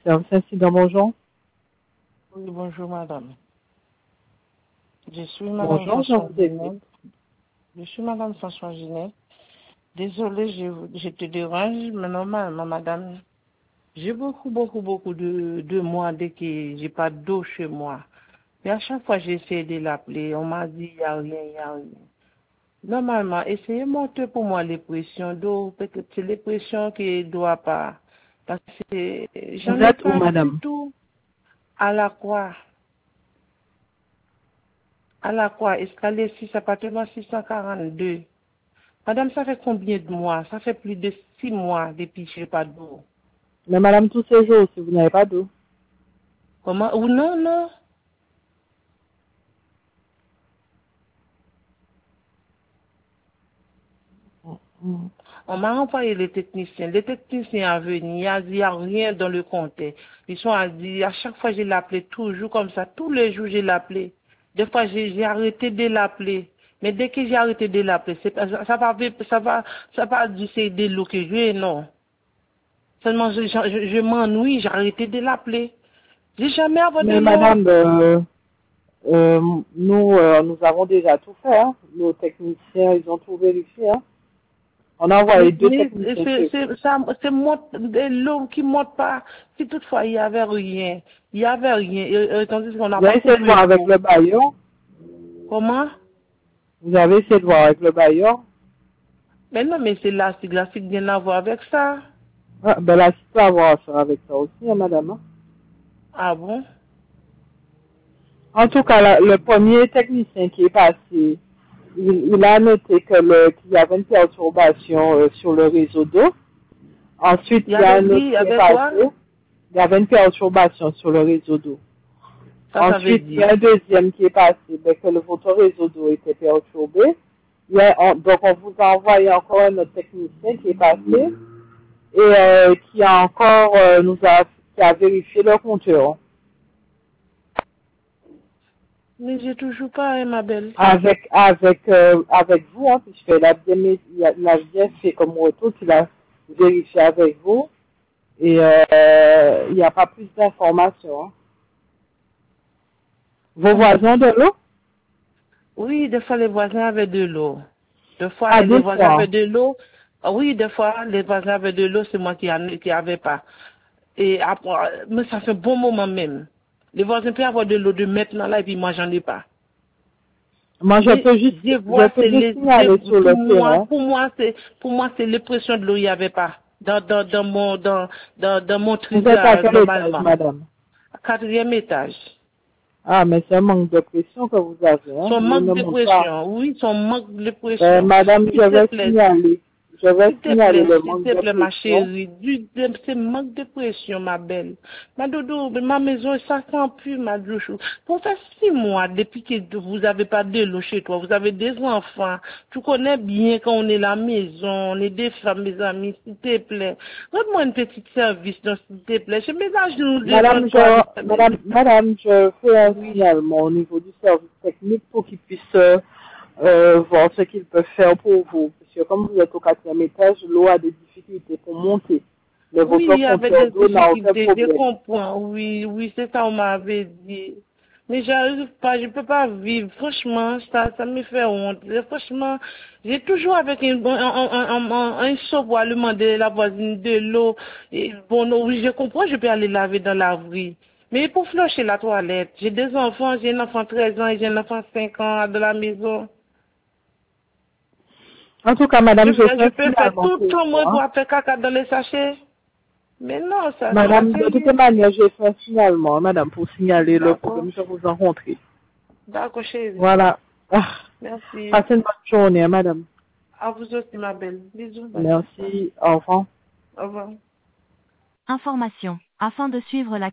Service incident, bonjour. Oui, bonjour madame. Je suis madame Bonjour, je François vous Ginet. écoute. Je suis madame François Ginet. Désolée, je te dérange, mais normalement madame, j'ai beaucoup de mois dès que j'ai pas d'eau chez moi. Et à chaque fois j'essaie de l'appeler, on m'a dit il n'y a rien. Normalement, essayez de monter pour moi les pressions d'eau, peut-être c'est les pressions qui ne doivent pas. Parce que Vous j'en ai êtes où, pas du madame? tout à la croix. À la croix, escalier 6, appartement 642. Madame, ça fait combien de mois? Ça fait plus de 6 mois depuis que je n'ai pas d'eau. Mais madame, tous ces jours, si vous n'avez pas d'eau. Comment? Ou non. Mm. On m'a envoyé les techniciens. Les techniciens à venir, il n'y a rien dans le compte. Ils sont à dire, à chaque fois je l'appelais toujours comme ça. Tous les jours je l'appelais. Des fois j'ai arrêté de l'appeler. Mais dès que j'ai arrêté de l'appeler, ça va dire c'est de l'eau que je veux, non. Seulement je m'ennuie, j'ai arrêté de l'appeler. J'ai jamais avoir de Mais l'eau. madame, nous avons déjà tout fait. Hein. Nos techniciens, ils ont tout vérifié. Hein. On a envoyé Mais, 2 mais techniciens chez vous. c'est de l'eau qui monte pas. Si toutefois il y avait rien. Tandis qu'on n'a Vous pas avez essayé de coupé voir avec l'eau. le bailleur. Comment? Vous avez essayé de voir avec le bailleur. Mais non, mais c'est la SIG vient à voir avec ça. Ah, ben là, tu peux avoir ça avec ça aussi, hein, madame. Hein. Ah bon? En tout cas, le premier technicien qui est passé, il a noté qu'il y avait une perturbation sur le réseau d'eau. Ensuite, Il il y a avait un autre dit qui est avec quoi? passé. Il y avait une perturbation sur le réseau d'eau. Ça veut Ensuite, il y dire. a un deuxième qui est passé, que votre réseau d'eau était perturbé. Donc, on vous a envoyé encore un autre technicien qui est passé et qui a encore qui a vérifié le compteur. Mais j'ai toujours pas, hein, ma belle. Avec vous, hein, puisqu'il a bien fait comme retour qu'il a vérifié avec vous et il n'y a pas plus d'informations. Hein. Vos voisins de l'eau? Oui, des fois les voisins avaient de l'eau. Des fois Ah, les des voisins fois. avaient de l'eau. Ah oui, des fois les voisins avaient de l'eau, c'est moi qui avait pas. Et après, mais ça fait un bon moment même. Les voisins peuvent avoir de l'eau de maintenant là et puis moi j'en ai pas. Moi, Mais je peux juste signaler sur le terrain. pour moi c'est l'impression de l'eau il y avait pas dans mon Vous êtes à trisa quel étage, normalement. madame? Quatrième étage. Ah, mais c'est un manque de pression que vous avez. Hein. Son L'eau manque ne de monte pas. pression, oui, son manque de pression. Madame, S'il te plaît, Je vais signaler le manque de ma pression. chérie, c'est manque de pression, ma belle. Ma doudou, ma maison, ça sent plus, ma douchou. Pour faire 6 mois, depuis que vous avez pas de l'eau chez toi, vous avez des enfants, tu connais bien quand on est à la maison, on est des femmes, mes amis, s'il te plaît. Donne-moi une petite service, donc, s'il te plaît. Je mets à genoux devant toi. Madame, je fais un Oui. signalement au niveau du service technique pour qu'ils puissent voir ce qu'ils peuvent faire pour vous. Parce que comme vous êtes au 4e étage, l'eau a des difficultés pour monter. Mais Oui, votre il y avait compteur des d'eau n'a aucun difficultés, je problème. comprends. Oui, c'est ça, on m'avait dit. Mais j'arrive pas, je peux pas vivre. Franchement, ça me fait honte. Et franchement, j'ai toujours avec un seau pour aller demander la voisine de l'eau. Et bon, non, oui, je comprends, je peux aller laver dans la rue. Mais pour flusher la toilette, j'ai des enfants, j'ai un enfant de 13 ans et j'ai un enfant de 5 ans de la maison. En tout cas, madame, je fais Je un peux faire signalement tout le pour temps, vous. moi, Hein. pour faire caca dans les sachets. Mais non, ça Madame, de toute c'est... manière, j'ai fait un signalement, madame, pour signaler le D'accord. problème que vous rencontrez. D'accord, chérie. Voilà. Ah, Merci. passez une bonne journée, hein, madame. À vous aussi, ma belle. Bisous. Bye. Merci. Au revoir. Au revoir. Information. Afin de suivre la